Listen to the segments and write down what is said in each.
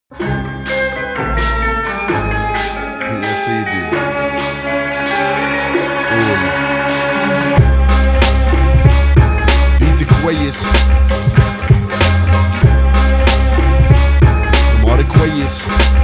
يا سيدي قول بيتي كويس، دماري كويس،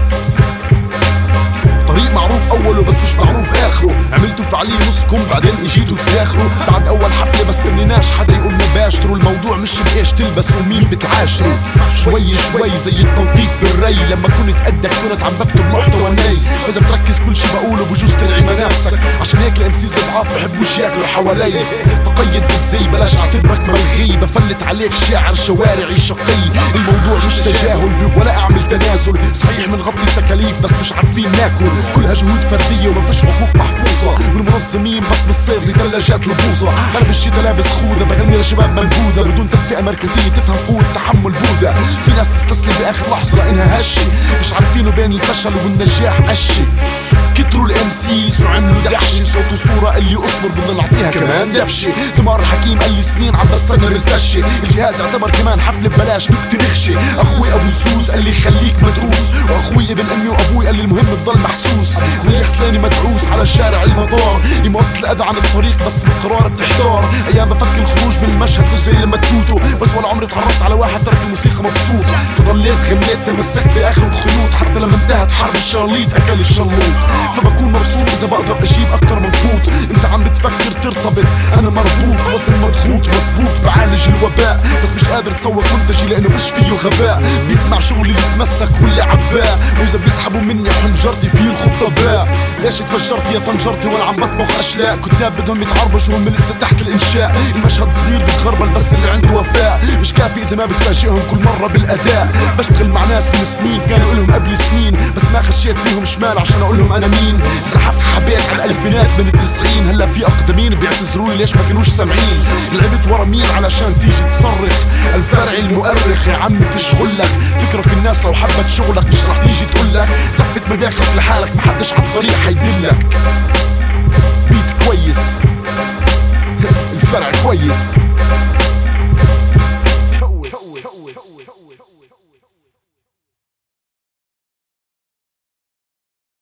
طريق معروف اوله بس مش معروف اخره، عملتوا فعالية نصكم بعدين اجيتوا تفاخروا، بعد اول حفلة ما استنيناش حدا يقول مباشروا، الموضوع مش بايش تلبس ومين بتعاشروا، شوي شوي زي التنطيط بالري، لما كنت قدك كنت عم بكتب محتوى ني، اذا بتركز كل شي بقوله بجوز تلعي منافسك، عشان هيك الامسيز الضعاف بحبوش ياكلوا حوالي، تقيد بالزي بلاش اعتبرك ملغي، بفلت عليك شاعر شوارعي شقي، الموضوع مش تجاهل ولا اعمل تنازل، صحيح منغطي التكاليف بس مش عارفين ناكل، كلها جهود فردية وما فيش حقوق محفوظة، والمنظمين بس بالصيف زي ثلاجات البوظة، انا بالشتا لابس خوذة بغني لشباب منبوذة بدون تدفئة مركزية تفهم قوة تحمل بوذا، في ناس تستسلم باخر لحظة لانها هشي، مش عارفين بين الفشل والنجاح قشي، كتروا الامسيس وعملوا دحشي، صوت وصورة اللي اصبر بدنا نعطيها كمان دفشي، دمار الحكيم قال لي سنين عم بستنى بالفشي، الجهاز اعتبر كمان حفلة ببلاش نكتة نخشي، اخوي ابو الزوز قال لي خليك مدروس، واخوي ابن امي وابوي قال لي المهم تضل محسوس، زي حسيني مدعوس على شارع المطار، يموت الاذى عن الطريق بس بالقرار بتحتار، ايام بفكر الخروج من المشهد مش زي لما تفوتوا، بس ولا عمري تعرفت على واحد ترك الموسيقى مبسوط، فضليت غنيت تمسكت باخر الخيوط، حتى لما انتهت حرب الشاليط اكل الشلوط، فبكون مبسوط اذا بقدر اجيب اكتر من قوت، انت عم بتفكر ترتبط انا مربوط، وصل مضغوط مظبوط بعالج الوباء، بس مش قادر تسوق منتجي لانه فيش فيه غباء، بيسمع شغلي بيتمسك واللي عباه، واذا بيسحبوا مني حنجرتي فيه الخطباء، ليش تفجرت يا طنجرتي وانا عم بطبخ اشلاء، كتاب بدهم يتعربشوا وهم لسه تحت الانشاء، المشهد صغير بتغربل بس اللي عنده وفاء، مش كافي اذا ما بتفاجئهم كل مرة بالاداء، بشتغل مع ناس من سنين كانوا لهم قبل سنين، بس ما خشيت فيهم شمال عشان اقول لهم انا مين، زحفت حبيت على الالفينات من التسعين، هلا في اقدمين بيعتذروا لي ليش ما كانوش سامعين، لعبت ورا مين علشان تيجي تصرخ، الفرعي المؤرخ يا عمي في شغلك، فكرك الناس لو حبت شغلك مش رح تيجي تقولك، زفت مداخلك لحالك محدش عالطريق حيدلك، بيت كويس الفرع كويس.